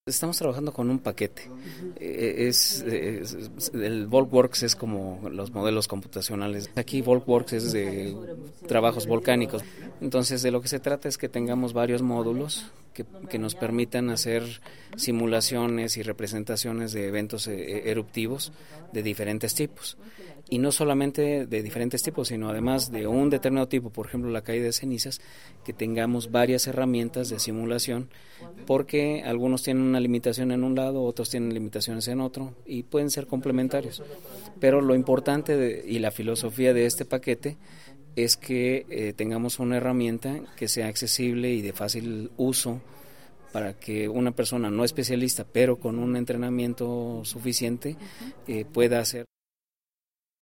Estamos trabajando con un paquete. El Voltworks es como los modelos computacionales. Aquí Voltworks es de trabajos volcánicos. Entonces de lo que se trata es que tengamos varios módulos que nos permitan hacer simulaciones y representaciones de eventos eruptivos de diferentes tipos. Y no solamente de diferentes tipos, sino además de un determinado tipo, por ejemplo la caída de cenizas, que tengamos varias herramientas de simulación, porque algunos tienen una limitación en un lado, otros tienen limitaciones en otro, y pueden ser complementarios. Pero lo importante y la filosofía de este paquete es que tengamos una herramienta que sea accesible y de fácil uso para que una persona no especialista, pero con un entrenamiento suficiente, pueda hacer